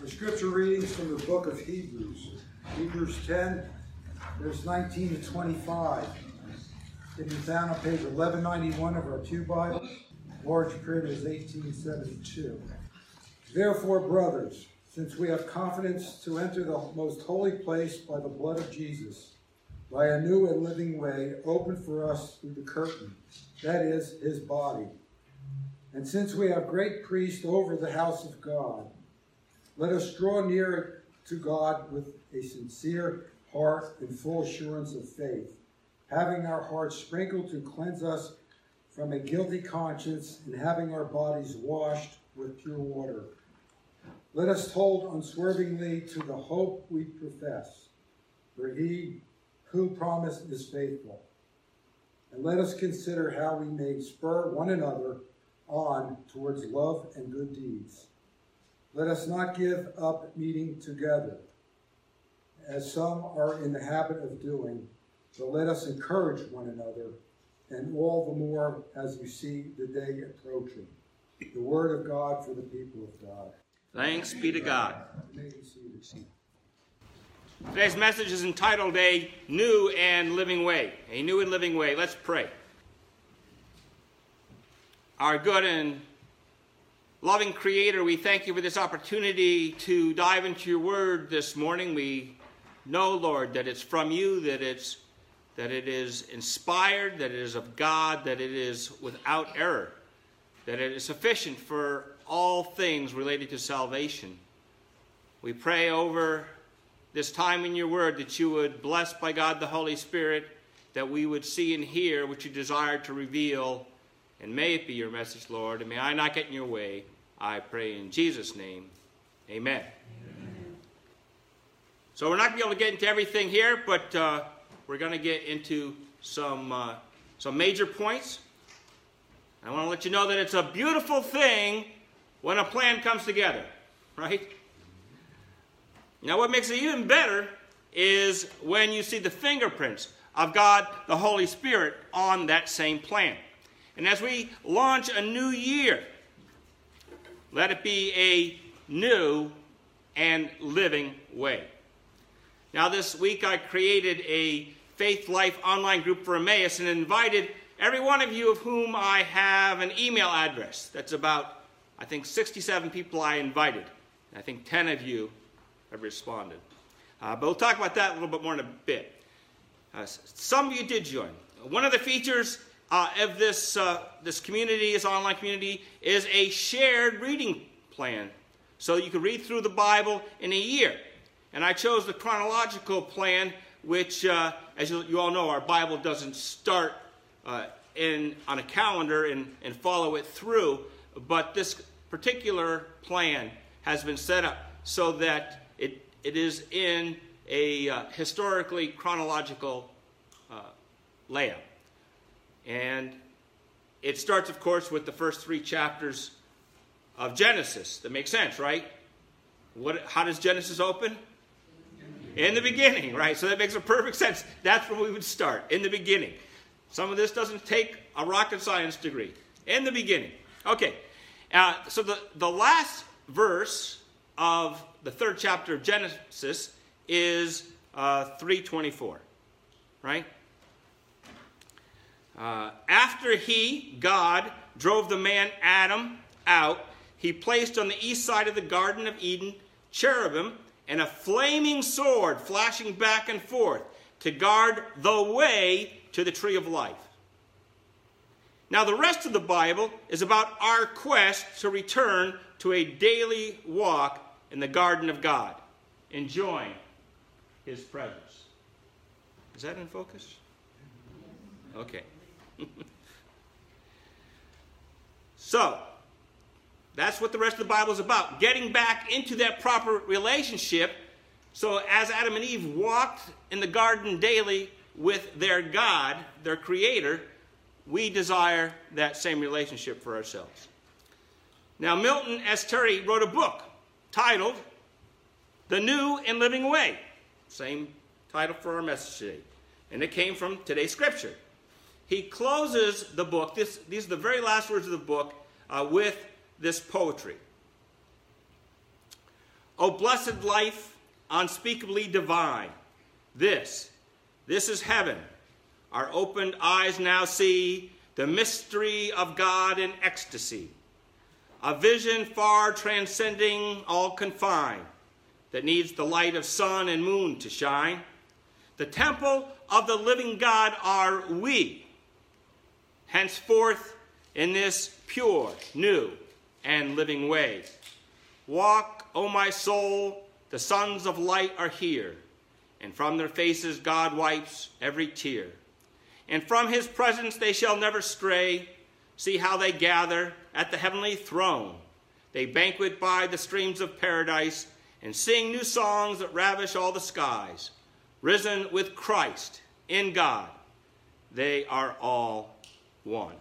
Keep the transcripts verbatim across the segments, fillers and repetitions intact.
The scripture readings from the book of Hebrews. Hebrews ten, verse nineteen to twenty-five. It can be found on page eleven ninety-one of our pew Bible. Large print is eighteen seventy-two. Therefore, brothers, since we have confidence to enter the most holy place by the blood of Jesus, by a new and living way opened for us through the curtain, that is, his body. And since we have great priest over the house of God, let us draw near to God with a sincere heart and full assurance of faith, having our hearts sprinkled to cleanse us from a guilty conscience and having our bodies washed with pure water. Let us hold unswervingly to the hope we profess, for he who promised is faithful. And let us consider how we may spur one another on towards love and good deeds. Let us not give up meeting together, as some are in the habit of doing, but let us encourage one another, and all the more as you see the day approaching. The word of God for the people of God. Thanks be to God. You may be seated. Today's message is entitled A New and Living Way. A New and Living Way. Let's pray. Our good and loving Creator, we thank you for this opportunity to dive into your word this morning. We know, Lord, that it's from you, that it's that it is inspired, that it is of God, that it is without error, that it is sufficient for all things related to salvation. We pray over this time in your word that you would bless by God the Holy Spirit, that we would see and hear what you desire to reveal, and may it be your message, Lord, and may I not get in your way. I pray in Jesus' name, amen. Amen. So we're not going to be able to get into everything here, but uh, we're going to get into some, uh, some major points. I want to let you know that it's a beautiful thing when a plan comes together, right? Now, what makes it even better is when you see the fingerprints of God, the Holy Spirit, on that same plan. And as we launch a new year, let it be a new and living way. Now, this week I created a Faith Life online group for Emmaus and invited every one of you of whom I have an email address. That's about, I think, sixty-seven people I invited. I think ten of you have responded. Uh, but we'll talk about that a little bit more in a bit. Uh, some of you did join. One of the features uh, of this, uh, this community, this online community, is a shared reading plan. So you can read through the Bible in a year. And I chose the chronological plan, which, uh, as you, you all know, our Bible doesn't start uh, in, on a calendar and, and follow it through. But this particular plan has been set up so that it, it is in a uh, historically chronological uh, layout. And it starts, of course, with the first three chapters of Genesis. That makes sense, right? What, how does Genesis open? In the beginning, right? So that makes a perfect sense. That's where we would start, in the beginning. Some of this doesn't take a rocket science degree. In the beginning. Okay. Uh, so the, the last verse of the third chapter of Genesis is uh, three twenty-four, right? Uh, after he, God, drove the man Adam out, he placed on the east side of the Garden of Eden cherubim and a flaming sword flashing back and forth to guard the way to the tree of life. Now, the rest of the Bible is about our quest to return to a daily walk in the garden of God, enjoying his presence. Is that in focus? Okay. So, that's what the rest of the Bible is about, getting back into that proper relationship. So as Adam and Eve walked in the garden daily with their God, their Creator, we desire that same relationship for ourselves. Now, Milton S. Terry wrote a book titled The New and Living Way. Same title for our message today. And it came from today's scripture. He closes the book, this, these are the very last words of the book, uh, with this poetry. O blessed life, unspeakably divine, this, this is heaven. Our opened eyes now see the mystery of God in ecstasy, a vision far transcending all confine, that needs the light of sun and moon to shine. The temple of the living God are we, henceforth in this pure, new, and living way. Walk, O my soul, the sons of light are here, and from their faces God wipes every tear. And from his presence they shall never stray. See how they gather at the heavenly throne. They banquet by the streams of paradise and sing new songs that ravish all the skies. Risen with Christ in God, they are all one.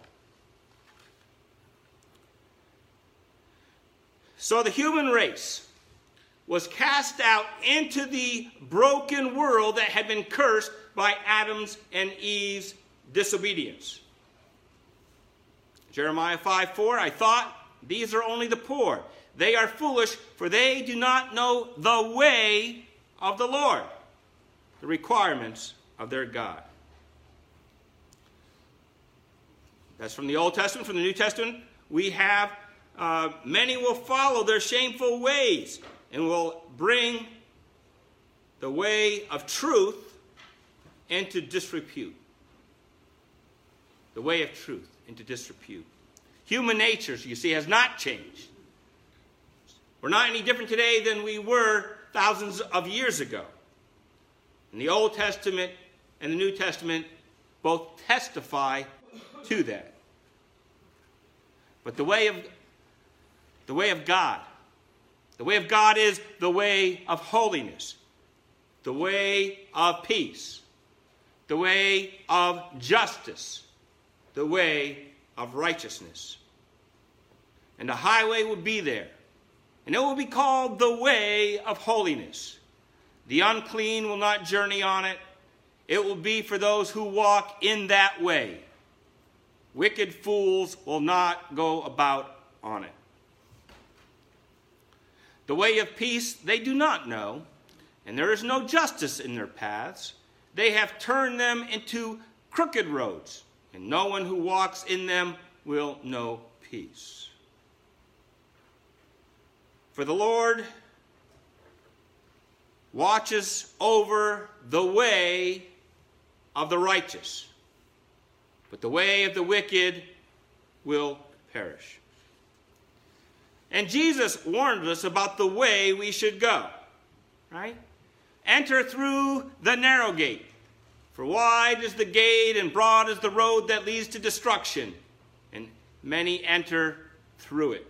So the human race was cast out into the broken world that had been cursed by Adam's and Eve's disobedience. Jeremiah five four, I thought, these are only the poor. They are foolish, for they do not know the way of the Lord, the requirements of their God. That's from the Old Testament. From the New Testament, we have uh, many will follow their shameful ways and will bring the way of truth into disrepute. The way of truth into disrepute. Human nature, you see, has not changed. We're not any different today than we were thousands of years ago. And the Old Testament and the New Testament both testify to that. But the way of the way of God, the way of God is the way of holiness, the way of peace, the way of justice, the way of righteousness. And the highway will be there, and it will be called the way of holiness. The unclean will not journey on it. It will be for those who walk in that way. Wicked fools will not go about on it. The way of peace they do not know, and there is no justice in their paths. They have turned them into crooked roads, and no one who walks in them will know peace. For the Lord watches over the way of the righteous, but the way of the wicked will perish. And Jesus warned us about the way we should go, right? Enter through the narrow gate, for wide is the gate and broad is the road that leads to destruction, and many enter through it.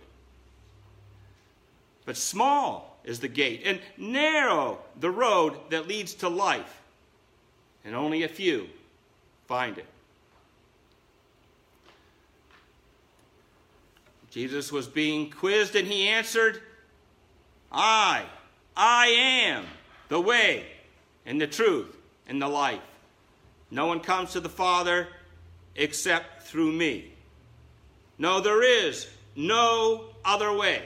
But small is the gate, and narrow the road that leads to life, and only a few find it. Jesus was being quizzed, and he answered, I, I am the way and the truth and the life. No one comes to the Father except through me. No, there is no other way.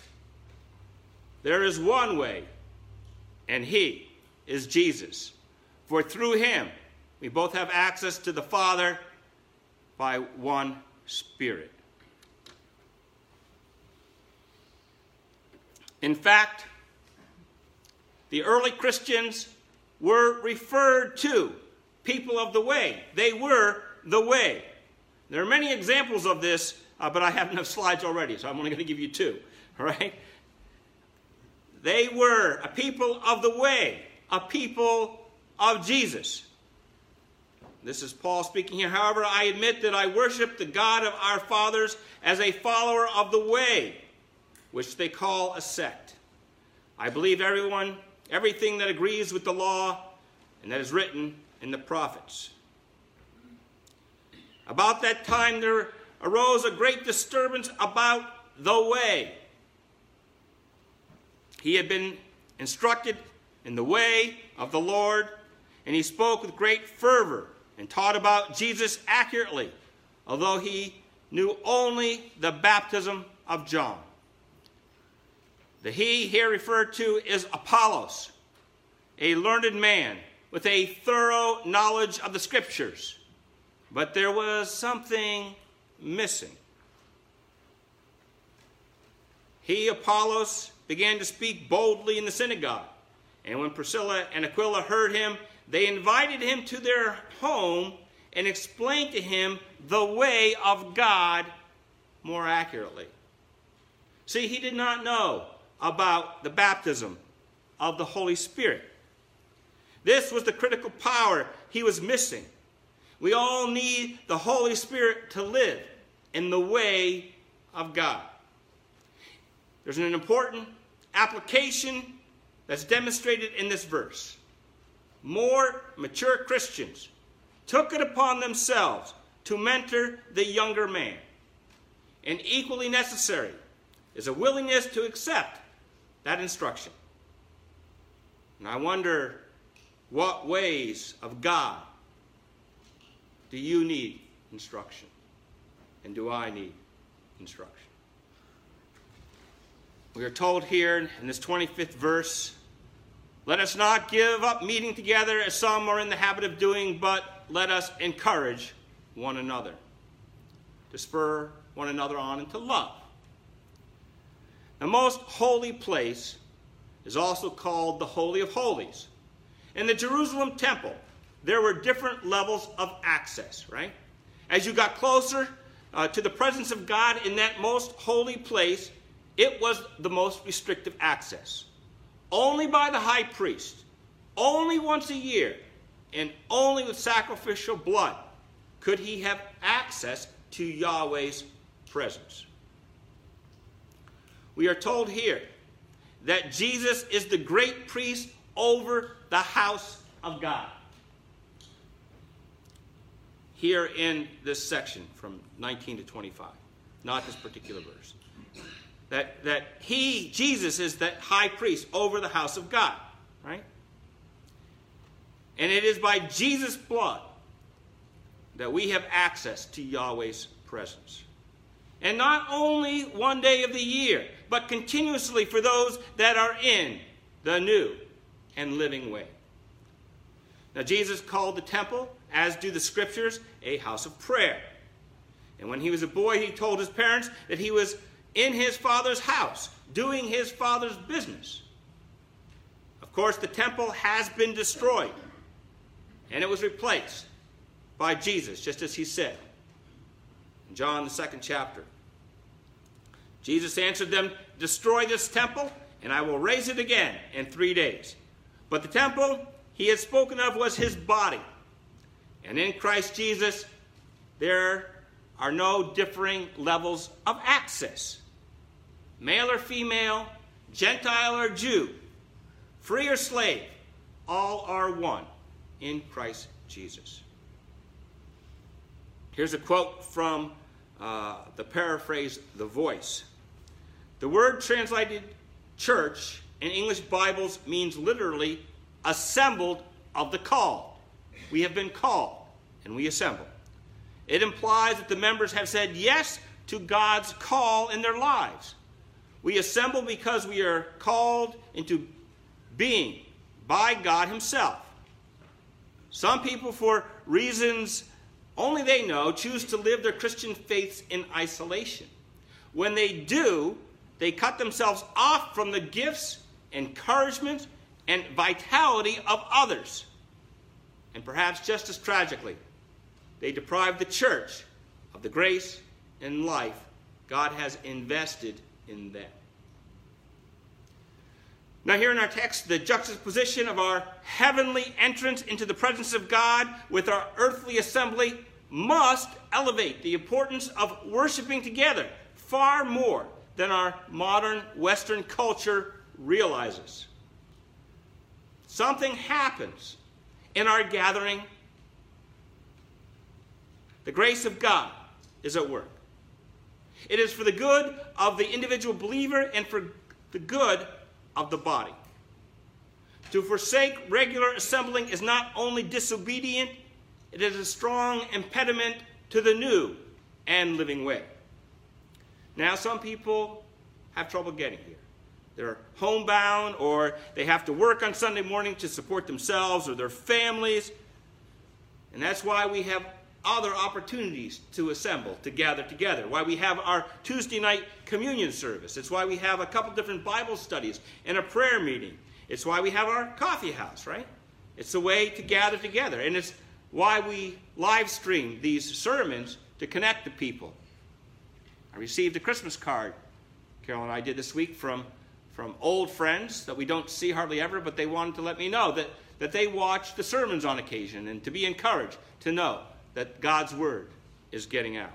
There is one way, and he is Jesus. For through him, we both have access to the Father by one Spirit. In fact, the early Christians were referred to people of the way. They were the way. There are many examples of this, uh, but I have enough slides already, so I'm only going to give you two. All right? They were a people of the way, a people of Jesus. This is Paul speaking here. However, I admit that I worship the God of our fathers as a follower of the way, which they call a sect. I believe everyone, everything that agrees with the law and that is written in the prophets. About that time there arose a great disturbance about the way. He had been instructed in the way of the Lord, and he spoke with great fervor and taught about Jesus accurately, although he knew only the baptism of John. The he here referred to is Apollos, a learned man with a thorough knowledge of the scriptures. But there was something missing. He, Apollos, began to speak boldly in the synagogue. And when Priscilla and Aquila heard him, they invited him to their home and explained to him the way of God more accurately. See, he did not know about the baptism of the Holy Spirit. This was the critical power he was missing. We all need the Holy Spirit to live in the way of God. There's an important application that's demonstrated in this verse. More mature Christians took it upon themselves to mentor the younger man. And equally necessary is a willingness to accept that instruction. And I wonder, what ways of God do you need instruction? And do I need instruction? We are told here in this twenty-fifth verse, let us not give up meeting together as some are in the habit of doing, but let us encourage one another, to spur one another on into love. The most holy place is also called the Holy of Holies. In the Jerusalem temple, there were different levels of access, right? As you got closer uh, to the presence of God in that most holy place, it was the most restrictive access. Only by the high priest, only once a year, and only with sacrificial blood could he have access to Yahweh's presence. We are told here that Jesus is the great priest over the house of God. Here in this section from nineteen to twenty-five, not this particular verse. That, that he, Jesus, is that high priest over the house of God, right? And it is by Jesus' blood that we have access to Yahweh's presence. And not only one day of the year, but continuously for those that are in the new and living way. Now, Jesus called the temple, as do the scriptures, a house of prayer. And when he was a boy, he told his parents that he was in his father's house, doing his father's business. Of course, the temple has been destroyed, and it was replaced by Jesus, just as he said in John, the second chapter. Jesus answered them, destroy this temple, and I will raise it again in three days. But the temple he had spoken of was his body. And in Christ Jesus, there are no differing levels of access. Male or female, Gentile or Jew, free or slave, all are one in Christ Jesus. Here's a quote from uh, the paraphrase, The Voice. The word translated church in English Bibles means literally assembled of the called. We have been called and we assemble. It implies that the members have said yes to God's call in their lives. We assemble because we are called into being by God himself. Some people, for reasons only they know, choose to live their Christian faiths in isolation. When they do, they cut themselves off from the gifts, encouragement, and vitality of others. And perhaps just as tragically, they deprive the church of the grace and life God has invested in them. Now here in our text, the juxtaposition of our heavenly entrance into the presence of God with our earthly assembly must elevate the importance of worshiping together far more than our modern Western culture realizes. Something happens in our gathering. The grace of God is at work. It is for the good of the individual believer and for the good of the body. To forsake regular assembling is not only disobedient, it is a strong impediment to the new and living way. Now, some people have trouble getting here. they're homebound, or they have to work on Sunday morning to support themselves or their families. And that's why we have other opportunities to assemble, to gather together. Why we have our Tuesday night communion service. It's why we have a couple different Bible studies and a prayer meeting. It's why we have our coffee house, right? It's a way to gather together. And it's why we live stream these sermons to connect the people. I received a Christmas card, Carol and I did this week, from, from old friends that we don't see hardly ever, but they wanted to let me know that, that they watch the sermons on occasion and to be encouraged to know that God's word is getting out.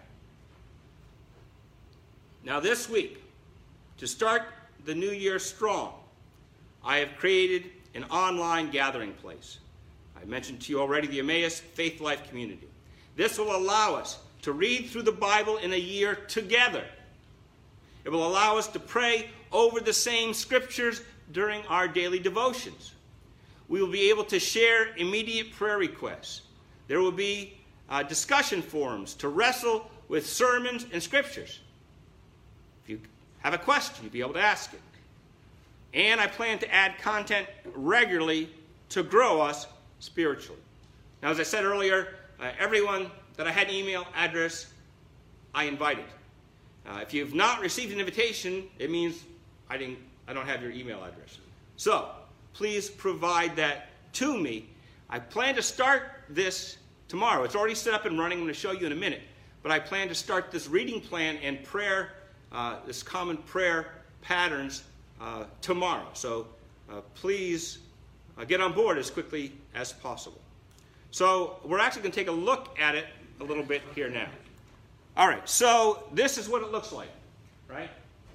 Now this week, to start the new year strong, I have created an online gathering place. I mentioned to you already the Emmaus Faith Life Community. This will allow us to read through the Bible in a year together. It will allow us to pray over the same scriptures during our daily devotions. We will be able to share immediate prayer requests. There will be uh, discussion forums to wrestle with sermons and scriptures. If you have a question, you'll be able to ask it. And I plan to add content regularly to grow us spiritually. Now, as I said earlier, uh, everyone that I had an email address, I invited. Uh, if you've not received an invitation, it means I didn't. I don't have your email address. So please provide that to me. I plan to start this tomorrow. It's already set up and running. I'm going to show you in a minute. But I plan to start this reading plan and prayer, uh, this common prayer patterns uh, tomorrow. So uh, please uh, get on board as quickly as possible. So we're actually going to take a look at it a little bit here now. All right, so this is what it looks like, right?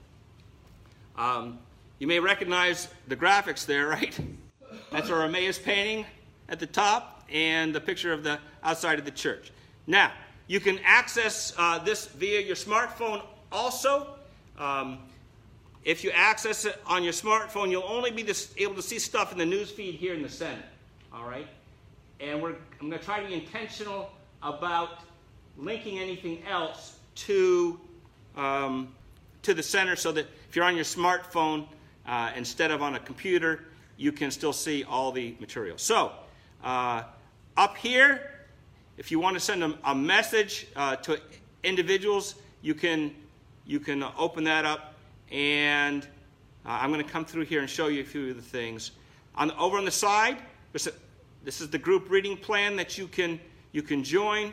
Um, you may recognize the graphics there, right? That's our Emmaus painting at the top and the picture of the outside of the church. Now, you can access uh, this via your smartphone also. Um, if you access it on your smartphone, you'll only be this, able to see stuff in the news feed here in the center, all right? And we're, I'm going to try to be intentional about linking anything else to, um, to the center so that if you're on your smartphone uh, instead of on a computer, you can still see all the material. So uh, up here, if you want to send a, a message uh, to individuals, you can, you can open that up. And uh, I'm going to come through here and show you a few of the things. On, over on the side, this, this is the group reading plan that you can, you can join.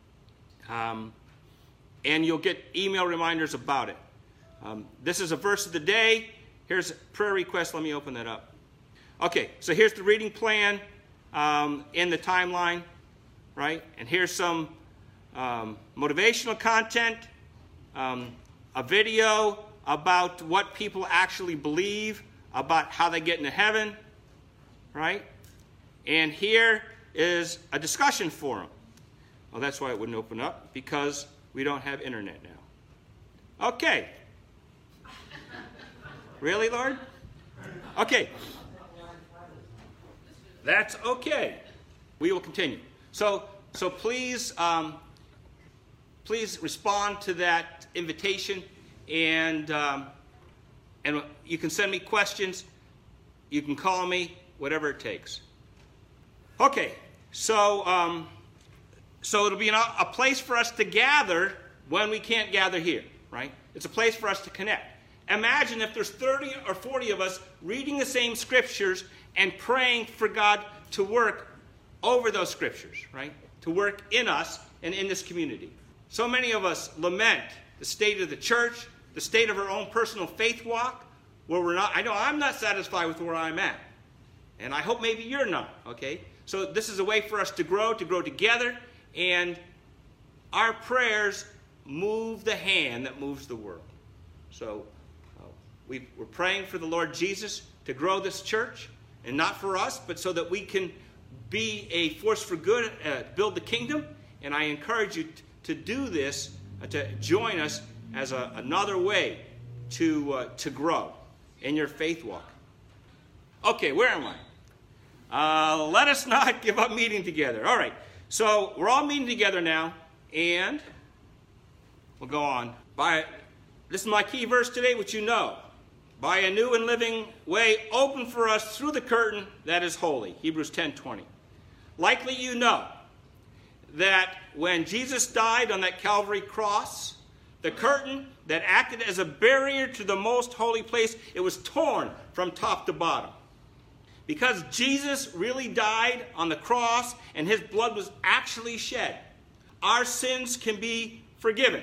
Um, and you'll get email reminders about it. Um, this is a verse of the day. Here's a prayer request. Let me open that up. Okay, so here's the reading plan um, in the timeline, right? And here's some um, motivational content, um, a video about what people actually believe about how they get into heaven, right? And here is a discussion forum. Well, that's why it wouldn't open up, because we don't have internet now. Okay. Really, Lord? Okay. That's okay. We will continue. So, so please, um, please respond to that invitation, and um, and you can send me questions. You can call me, whatever it takes. Okay. So. Um, So it'll be an, a place for us to gather when we can't gather here, right? It's a place for us to connect. Imagine if there's thirty or forty of us reading the same scriptures and praying for God to work over those scriptures, right? To work in us and in this community. So many of us lament the state of the church, the state of our own personal faith walk, where we're not. I know I'm not satisfied with where I'm at. And I hope maybe you're not, okay? So this is a way for us to grow, to grow together. And our prayers move the hand that moves the world. So uh, we, we're praying for the Lord Jesus to grow this church, and not for us, but so that we can be a force for good, uh, build the kingdom. And I encourage you t- to do this, uh, to join us as a, another way to, uh, to grow in your faith walk. Okay, where am I? Uh, let us not give up meeting together. All right. So we're all meeting together now, and we'll go on. By, this is my key verse today, which you know. by a new and living way open for us through the curtain that is holy. Hebrews ten twenty. Likely you know that when Jesus died on that Calvary cross, the curtain that acted as a barrier to the most holy place, it was torn from top to bottom. Because Jesus really died on the cross and his blood was actually shed, our sins can be forgiven.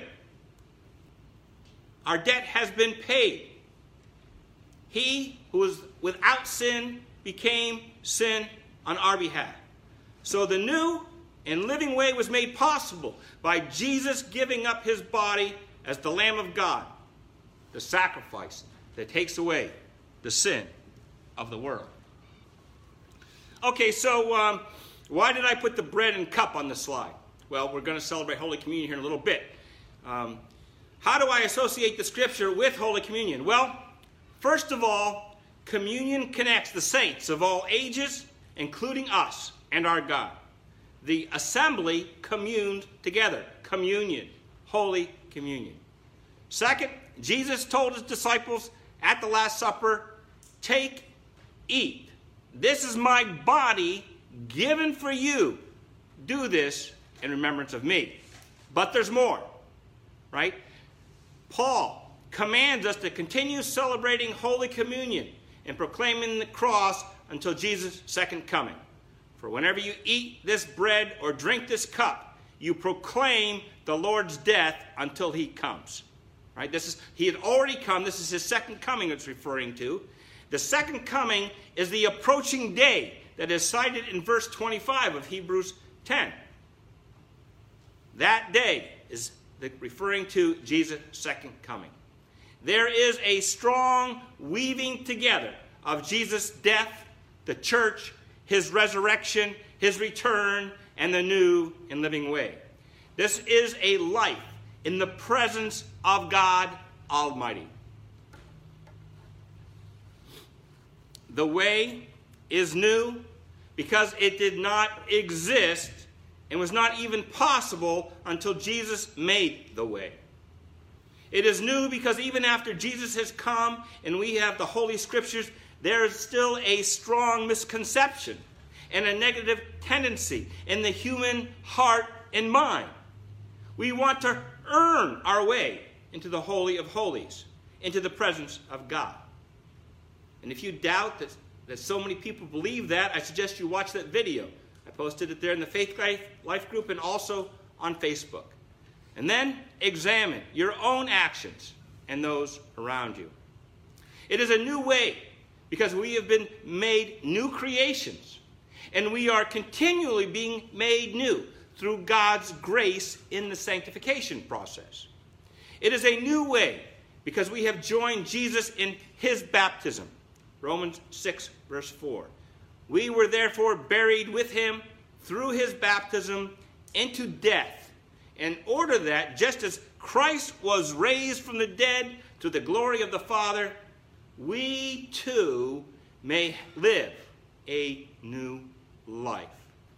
Our debt has been paid. He who was without sin became sin on our behalf. So the new and living way was made possible by Jesus giving up his body as the Lamb of God, the sacrifice that takes away the sin of the world. Okay, so um, why did I put the bread and cup on the slide? Well, we're going to celebrate Holy Communion here in a little bit. Um, how do I associate the scripture with Holy Communion? Well, first of all, communion connects the saints of all ages, including us and our God. The assembly communed together. Communion. Holy Communion. Second, Jesus told his disciples at the Last Supper, take, eat. This is my body given for you. Do this in remembrance of me. But there's more, right? Paul commands us to continue celebrating Holy Communion and proclaiming the cross until Jesus' second coming. For whenever you eat this bread or drink this cup, you proclaim the Lord's death until he comes. Right? This is, he had already come. This is his second coming it's referring to. The second coming is the approaching day that is cited in verse twenty-five of Hebrews ten. That day is the, referring to Jesus' second coming. There is a strong weaving together of Jesus' death, the church, his resurrection, his return, and the new and living way. This is a life in the presence of God Almighty. The way is new because it did not exist and was not even possible until Jesus made the way. It is new because even after Jesus has come and we have the Holy Scriptures, there is still a strong misconception and a negative tendency in the human heart and mind. We want to earn our way into the Holy of Holies, into the presence of God. And if you doubt that, that so many people believe that, I suggest you watch that video. I posted it there in the Faith Life, Life group and also on Facebook. And then examine your own actions and those around you. It is a new way because we have been made new creations. And we are continually being made new through God's grace in the sanctification process. It is a new way because we have joined Jesus in his baptism. Romans six, verse four. We were therefore buried with him through his baptism into death, in order that, just as Christ was raised from the dead to the glory of the Father, we too may live a new life.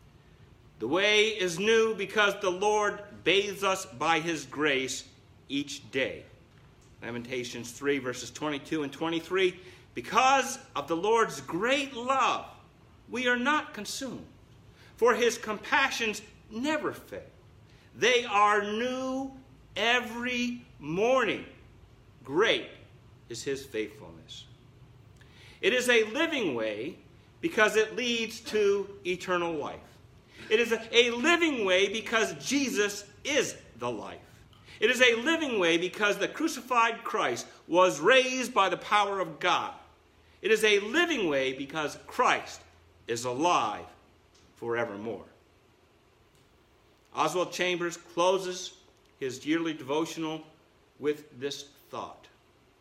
The way is new because the Lord bathes us by his grace each day. Lamentations three, verses twenty-two and twenty-three. Because of the Lord's great love, we are not consumed, for his compassions never fail. They are new every morning. Great is his faithfulness. It is a living way because it leads to eternal life. It is a, a living way because Jesus is the life. It is a living way because the crucified Christ was raised by the power of God. It is a living way because Christ is alive forevermore. Oswald Chambers closes his yearly devotional with this thought.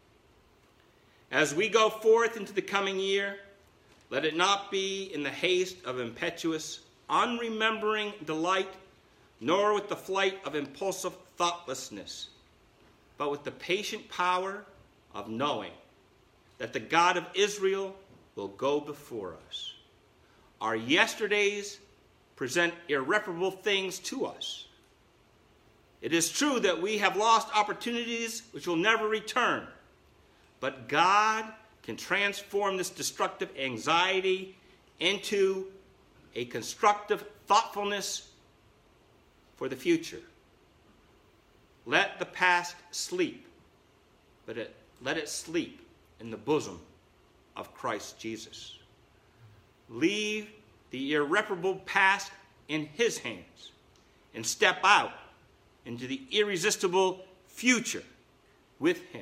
As we go forth into the coming year, let it not be in the haste of impetuous, unremembering delight, nor with the flight of impulsive thoughtlessness, but with the patient power of knowing that the God of Israel will go before us. Our yesterdays present irreparable things to us. It is true that we have lost opportunities which will never return, But God can transform this destructive anxiety into a constructive thoughtfulness for the future. Let the past sleep, but it, let it sleep in the bosom of Christ Jesus. Leave the irreparable past in his hands and step out into the irresistible future with him.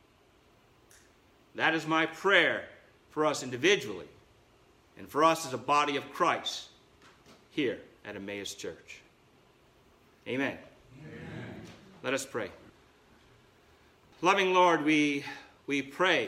That is my prayer for us individually and for us as a body of Christ here at Emmaus Church. Amen. Amen. Let us pray. Loving Lord, we, we pray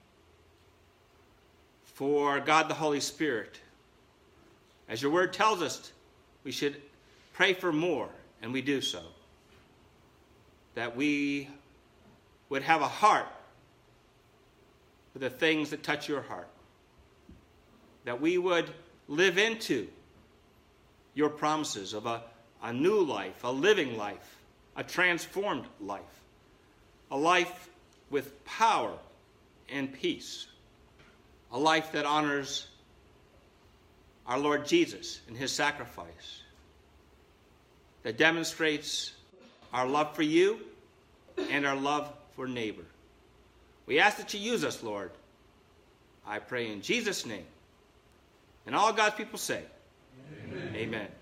for God the Holy Spirit. As your word tells us, we should pray for more, and we do so. That we would have a heart for the things that touch your heart. That we would live into your promises of a, a new life, a living life, a transformed life, a life with power and peace, a life that honors our Lord Jesus and his sacrifice, that demonstrates our love for you and our love for neighbor. We ask that you use us, Lord. I pray in Jesus' name. And all God's people say, Amen. Amen.